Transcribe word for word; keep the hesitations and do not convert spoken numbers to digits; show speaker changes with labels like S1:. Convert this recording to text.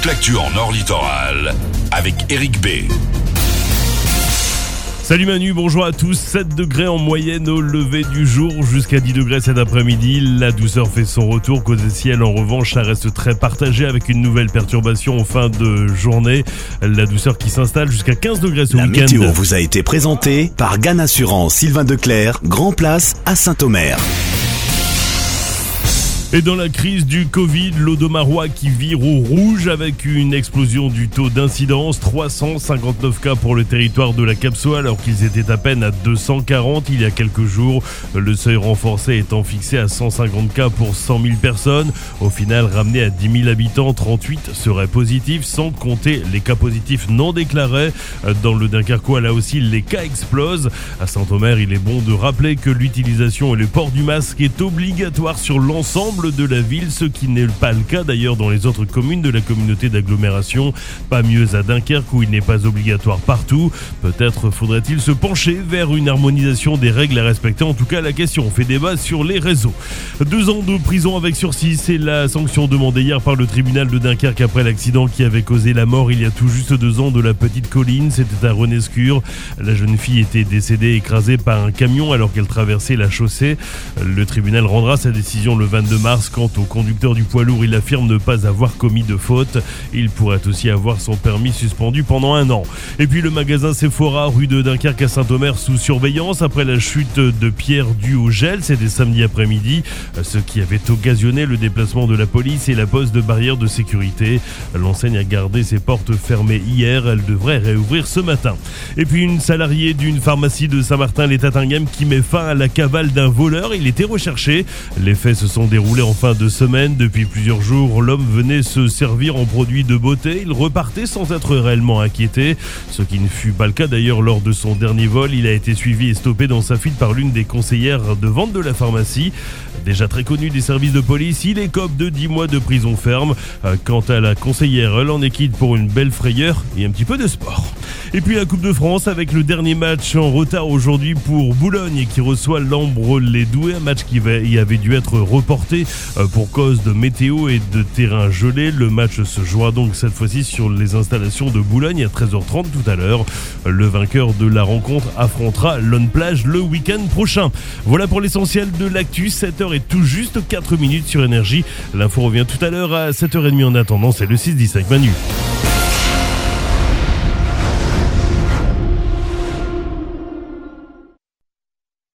S1: l'actu en Nord Littoral avec Eric B.
S2: Salut Manu, bonjour à tous. sept degrés en moyenne au lever du jour, jusqu'à dix degrés cet après-midi. La douceur fait son retour. Côté ciel, en revanche, ça reste très partagé avec une nouvelle perturbation en fin de journée. La douceur qui s'installe jusqu'à quinze degrés ce
S3: La
S2: week-end.
S3: météo vous a été présentée par Gann Assurance Sylvain Declercq, Grand Place à Saint-Omer.
S2: Et dans la crise du Covid, l'Audomarois qui vire au rouge avec une explosion du taux d'incidence. trois cent cinquante-neuf cas pour le territoire de la Capsoie alors qu'ils étaient à peine à deux cent quarante il y a quelques jours. Le seuil renforcé étant fixé à cent cinquante cas pour cent mille personnes. Au final, ramené à dix mille habitants, trente-huit seraient positifs sans compter les cas positifs non déclarés. Dans le Dunkerquois, là aussi, les cas explosent. À Saint-Omer, il est bon de rappeler que l'utilisation et le port du masque est obligatoire sur l'ensemble de la ville, ce qui n'est pas le cas d'ailleurs dans les autres communes de la communauté d'agglomération. Pas mieux à Dunkerque où il n'est pas obligatoire partout. Peut-être faudrait-il se pencher vers une harmonisation des règles à respecter. En tout cas, la question fait débat sur les réseaux. Deux ans de prison avec sursis, c'est la sanction demandée hier par le tribunal de Dunkerque après l'accident qui avait causé la mort il y a tout juste deux ans de la petite Colline. C'était à Renescure. La jeune fille était décédée écrasée par un camion alors qu'elle traversait la chaussée. Le tribunal rendra sa décision le vingt-deux mars. Quant au conducteur du poids lourd, il affirme ne pas avoir commis de faute. Il pourrait aussi avoir son permis suspendu pendant un an. Et puis le magasin Sephora, rue de Dunkerque à Saint-Omer, sous surveillance après la chute de pierres due au gel. C'était samedi après-midi, ce qui avait occasionné le déplacement de la police et la pose de barrières de sécurité. L'enseigne a gardé ses portes fermées hier. Elle devrait réouvrir ce matin. Et puis une salariée d'une pharmacie de Saint-Martin-les-Tatinghem qui met fin à la cavale d'un voleur. Il était recherché. Les faits se sont déroulés en fin de semaine. Depuis plusieurs jours, l'homme venait se servir en produits de beauté. Il repartait sans être réellement inquiété, ce qui ne fut pas le cas d'ailleurs lors de son dernier vol. Il a été suivi et stoppé dans sa fuite par l'une des conseillères de vente de la pharmacie. Déjà très connu des services de police, il écope de dix mois de prison ferme. Quant à la conseillère, elle en est quitte pour une belle frayeur et un petit peu de sport. Et puis la Coupe de France avec le dernier match en retard aujourd'hui pour Boulogne qui reçoit l'Ambre-les-Doués, un match qui avait dû être reporté pour cause de météo et de terrain gelé. Le match se jouera donc cette fois-ci sur les installations de Boulogne à treize heures trente tout à l'heure. Le vainqueur de la rencontre affrontera Lone Plage le week-end prochain. Voilà pour l'essentiel de l'actu, sept heures et tout juste quatre minutes sur Énergie. L'info revient tout à l'heure à sept heures trente. En attendant, c'est le six dix avec Manu.